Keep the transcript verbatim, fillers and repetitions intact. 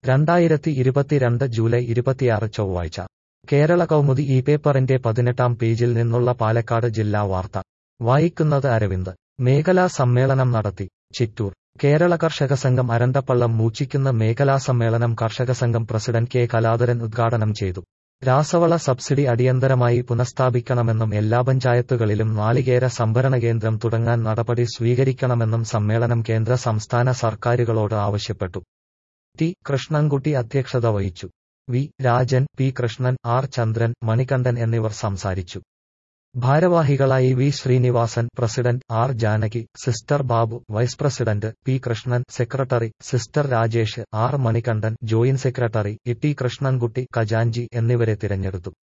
രണ്ടായിരത്തി ഇരുപത്തിരണ്ട് ജൂലൈ ഇരുപത്തിയാറ് ചൊവ്വാഴ്ച കേരള കൗമുദി ഈ പേപ്പറിന്റെ പതിനെട്ടാം പേജിൽ നിന്നുള്ള പാലക്കാട് ജില്ലാ വാർത്ത വായിക്കുന്നത് അരവിന്ദ് മേഖലാ സമ്മേളനം നടത്തി ചിറ്റൂർ കേരള കർഷക സംഘം അരന്തപ്പള്ളം മൂച്ചിക്കുന്ന് മേഖലാ സമ്മേളനം കർഷക സംഘം പ്രസിഡന്റ് കെ കലാധരൻ ഉദ്ഘാടനം ചെയ്തു. രാസവള സബ്സിഡി അടിയന്തരമായി പുനഃസ്ഥാപിക്കണമെന്നും എല്ലാ പഞ്ചായത്തുകളിലും നാളികേര സംഭരണ കേന്ദ്രം തുടങ്ങാൻ നടപടി സ്വീകരിക്കണമെന്നും സമ്മേളനം കേന്ദ്ര സംസ്ഥാന സർക്കാരുകളോട് ആവശ്യപ്പെട്ടു. ടി കൃഷ്ണൻകുട്ടി അധ്യക്ഷത വഹിച്ചു. V Rajan, P Krishnan, R Chandran, Manikandan എന്നിവർ സംസാരിച്ചു. ഭാരവാഹികളായി V Srinivasan president, R Janaki, sister Babu vice president, P Krishnan secretary, sister Rajesh, R Manikandan joint secretary, T Krishnankutty ഖജാൻജി എന്നിവരെ തിരഞ്ഞെടുത്തു.